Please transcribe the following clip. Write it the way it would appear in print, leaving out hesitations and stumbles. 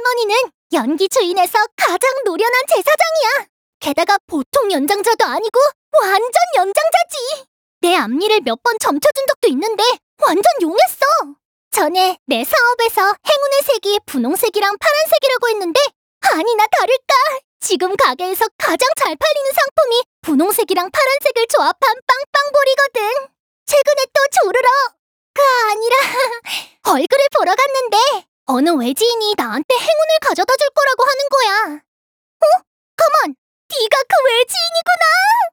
할머니는 연기 주인에서 가장 노련한 제사장이야. 게다가 보통 연장자도 아니고 완전 연장자지. 내 앞니를 몇 번 점쳐준 적도 있는데 완전 용했어. 전에 내 사업에서 행운의 색이 분홍색이랑 파란색이라고 했는데 아니나 다를까. 지금 가게에서 가장 잘 팔리는 상품이 분홍색이랑 파란색을 조합한 빵빵볼이거든. 최근에 또 조르러가 아니라 얼굴을 보러 갔는데 어느 외지인이 나한테 행운을 가져다 줄 거라고 하는 거야. 가만! 네가 그 외지인이구나!